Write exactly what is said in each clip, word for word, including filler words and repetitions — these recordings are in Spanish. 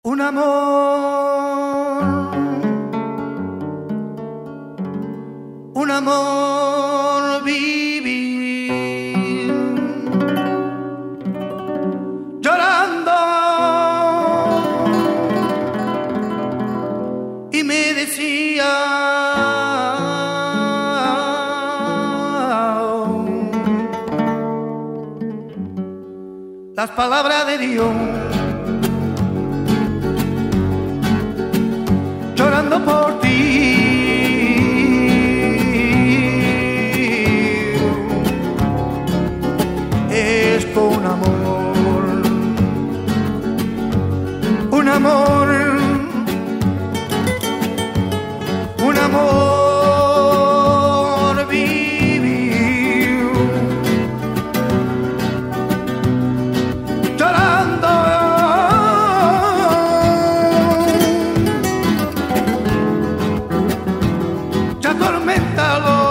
un amor, un amor vivir, llorando, y me decía, las palabras de Dios, llorando por ti, es con amor, un amor, un amor vivir, llorando, ya atorméntalo,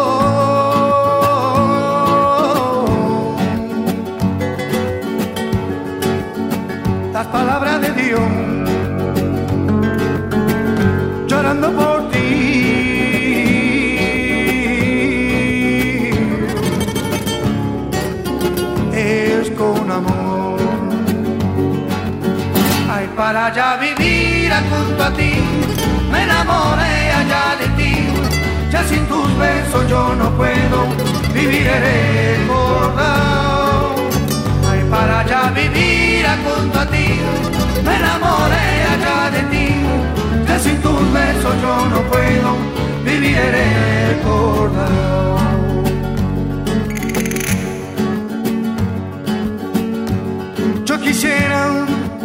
las palabras de Dios, llorando por ti, es con amor. Ay, para allá vivir junto a ti, me enamoré allá de ti, ya sin tus besos yo no puedo vivir recordado. Ay, para allá vivir junto a ti, me enamoré allá de ti, ya sin tus besos yo no puedo vivir recordado. Yo quisiera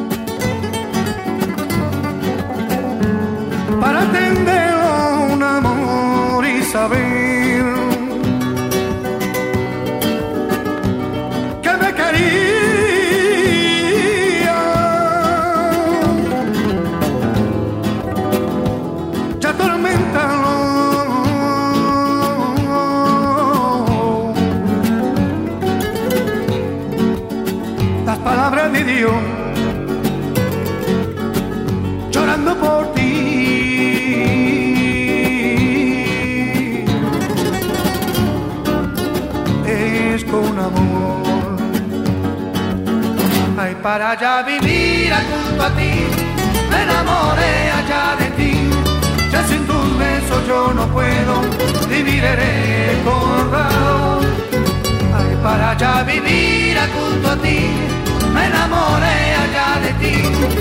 para atender un amor y saber que me quería, ya atorméntalo, las palabras de Dios, llorando por ti, es con amor. Ay, para allá vivir junto a ti, me enamoré allá de ti, ya sin tus besos yo no puedo vivir recordado. Ay, para allá vivir junto a ti, me enamoré allá de ti,